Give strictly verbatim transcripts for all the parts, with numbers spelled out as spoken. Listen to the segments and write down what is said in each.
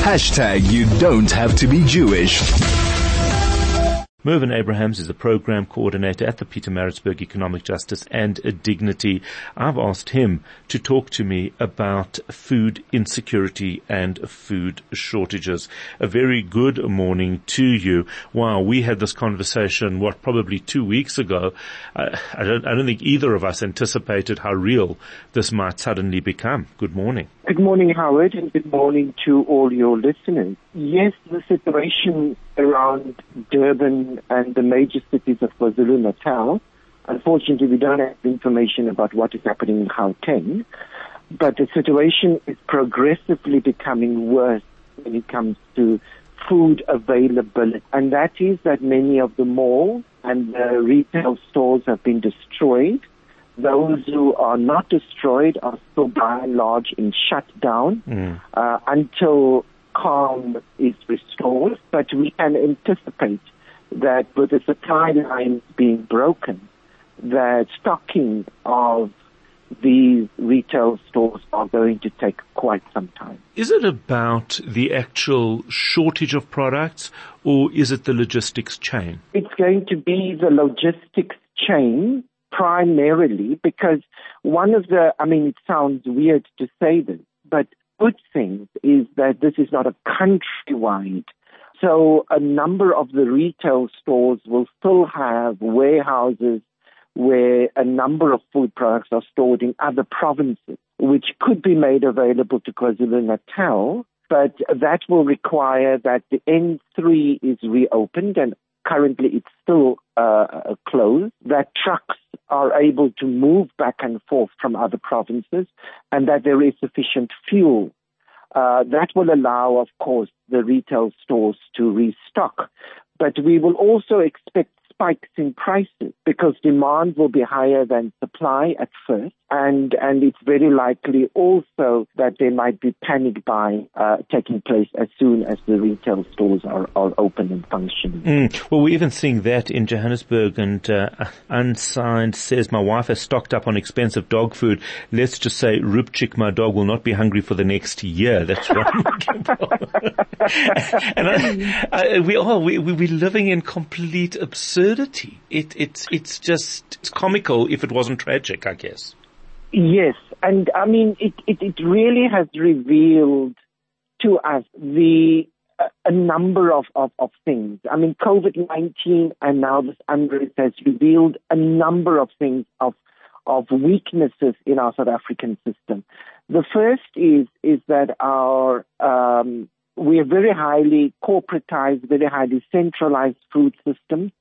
Hashtag you don't have to be Jewish. Mervyn Abrahams is the program coordinator at the Pietermaritzburg Economic Justice and Dignity. I've asked him to talk to me about food insecurity and food shortages. A very good morning to you. Wow, we had this conversation, what, probably two weeks ago. Uh, I don't, I don't think either of us anticipated how real this might suddenly become. Good morning. Good morning, Howard, and good morning to all your listeners. Yes, the situation around Durban and the major cities of KwaZulu-Natal, unfortunately we don't have information about what is happening in Gauteng, but the situation is progressively becoming worse when it comes to food availability. And that is that many of the malls and the retail stores have been destroyed. Those who are not destroyed are still by and large in shutdown mm. uh, until calm is restored. But we can anticipate that with the supply lines being broken, that stocking of these retail stores are going to take quite some time. Is it about the actual shortage of products, or is it the logistics chain? It's going to be the logistics chain primarily, because one of the, I mean, it sounds weird to say this, but good thing is that this is not a countrywide. So a number of the retail stores will still have warehouses where a number of food products are stored in other provinces, which could be made available to KwaZulu-Natal, but that will require that the N three is reopened, and currently it's still uh, closed, that trucks are able to move back and forth from other provinces, and that there is sufficient fuel. Uh, that will allow, of course, the retail stores to restock. But we will also expect spikes in prices because demand will be higher than supply at first, and and it's very likely also that there might be panic buying uh, taking place as soon as the retail stores are, are open and functioning. Mm. Well, we're even seeing that in Johannesburg, and uh, Unsigned says, my wife has stocked up on expensive dog food. Let's just say Rupchik, my dog, will not be hungry for the next year. That's right. And I, I, we are, we, we, we're living in complete absurdity. It, it's, it's just it's comical if it wasn't tragic, I guess. Yes, and I mean, it, it, it really has revealed to us the uh, a number of, of, of things. I mean, COVID nineteen and now this unrest has revealed a number of things of of weaknesses in our South African system. The first is is that our um, we are very highly corporatized, very highly centralized food systems,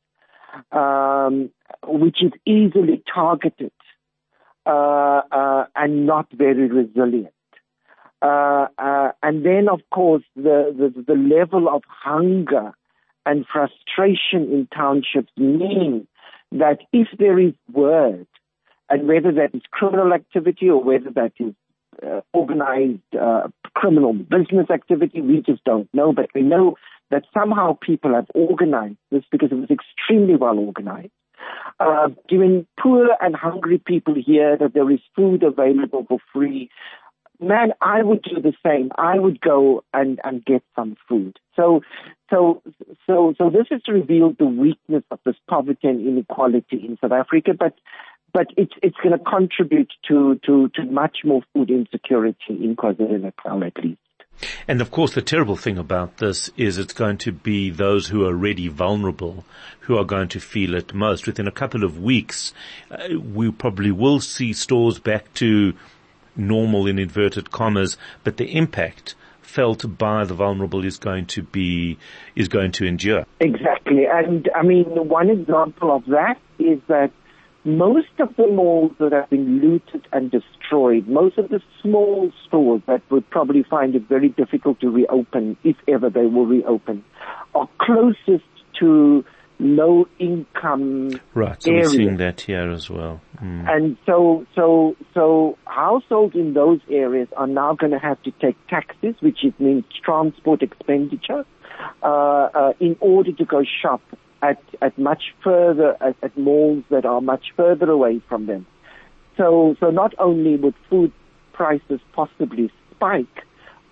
um, which is easily targeted. Uh, uh, and not very resilient. Uh, uh, and then, of course, the, the, the level of hunger and frustration in townships mean that if there is word, and whether that is criminal activity or whether that is uh, organized uh, criminal business activity, we just don't know. But we know that somehow people have organized this because it was extremely well organized. Uh, when poor and hungry people hear that there is food available for free, man, I would do the same. I would go and, and get some food. So, so, so, so this has revealed the weakness of this poverty and inequality in South Africa, but, but it's, it's going to contribute to, to, to much more food insecurity in KwaZulu-Natal at least. And of course, the terrible thing about this is it's going to be those who are already vulnerable who are going to feel it most. Within a couple of weeks, uh, we probably will see stores back to normal in inverted commas, but the impact felt by the vulnerable is going to be, is going to endure. Exactly. And I mean, one example of that is that most of the malls that have been looted and destroyed, most of the small stores that would probably find it very difficult to reopen, if ever they will reopen, are closest to low-income right, so areas. We're seeing that here as well. Mm. And so, so, so households in those areas are now going to have to take taxis, which it means transport expenditure, uh, uh, in order to go shop at, at much further, at, at malls that are much further away from them. So, so not only would food prices possibly spike,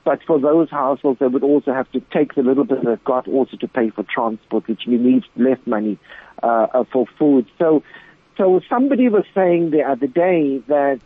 But for those households, they would also have to take the little bit they've got also to pay for transport, which leaves less money uh, for food. So, so somebody was saying the other day that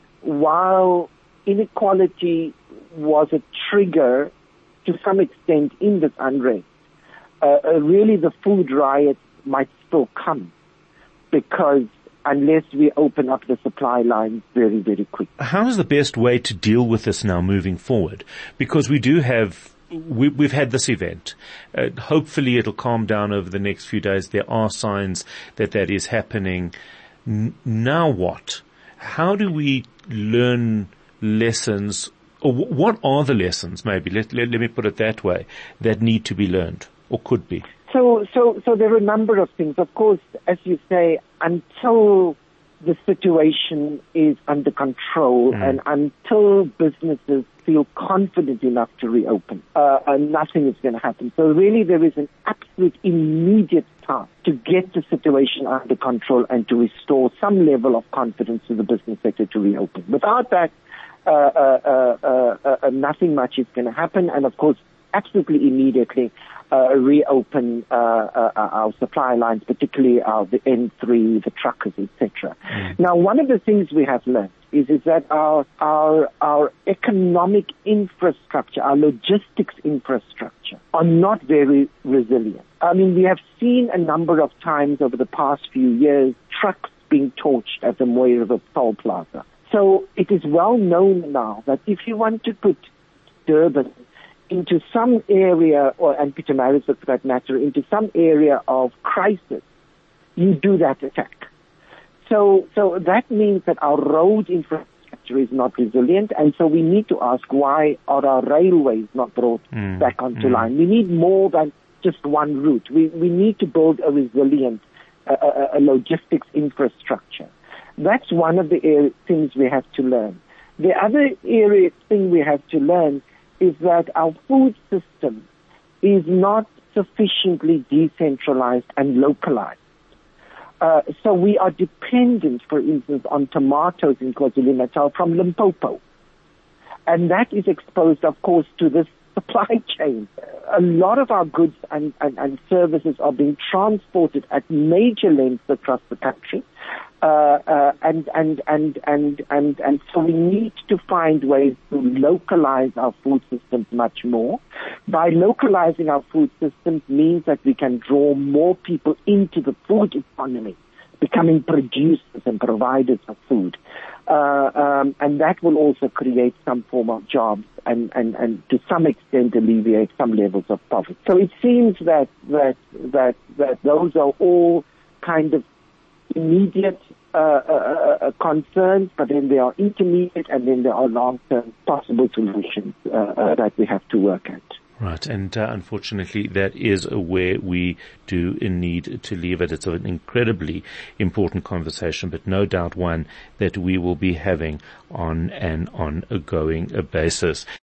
while inequality was a trigger to some extent in this unrest, uh, uh, really the food riots might still come, because unless we open up the supply lines very, very quickly. How is the best way to deal with this now moving forward? Because we do have, we, we've had this event. Uh, hopefully it'll calm down over the next few days. There are signs that that is happening. N- now what? How do we learn lessons, or w- what are the lessons, maybe, let, let, let me put it that way, that need to be learned or could be? So, so, so there are a number of things. Of course, as you say, until the situation is under control mm. and until businesses feel confident enough to reopen, uh, uh, nothing is going to happen. So really there is an absolute immediate task to get the situation under control and to restore some level of confidence to the business sector to reopen. Without that, uh, uh, uh, uh, uh, nothing much is going to happen. And of course, absolutely immediately, Uh, reopen uh, uh, our supply lines, particularly our, the N three, the truckers, et cetera. Mm. Now, one of the things we have learned is, is that our, our, our economic infrastructure, our logistics infrastructure are not very resilient. I mean, we have seen a number of times over the past few years trucks being torched at the Mooi River Toll Plaza. So it is well known now that if you want to put Durban into some area, or and Pietermaritzburg for that matter, into some area of crisis, you do that attack. So, so that means that our road infrastructure is not resilient, and so we need to ask, why are our railways not brought mm. back onto mm. line? We need more than just one route. We we need to build a resilient uh, a, a logistics infrastructure. That's one of the area, things we have to learn. The other area thing we have to learn is that our food system is not sufficiently decentralized and localized. Uh, so we are dependent, for instance, on tomatoes in KwaZulu-Natal from Limpopo. And that is exposed, of course, to this supply chain. A lot of our goods and, and, and services are being transported at major lengths across the country. Uh, uh, and, and, and, and, and, and so we need to find ways to localize our food systems much more. By localizing our food systems means that we can draw more people into the food economy, becoming producers and providers of food. Uh, um, and that will also create some form of jobs and, and, and to some extent alleviate some levels of poverty. So it seems that, that, that, that those are all kind of immediate uh, uh, uh, concerns, but then there are intermediate and then there are long-term possible solutions uh, uh, that we have to work at. Right, and uh, unfortunately that is where we do need to leave it. It's an incredibly important conversation, but no doubt one that we will be having on an ongoing basis.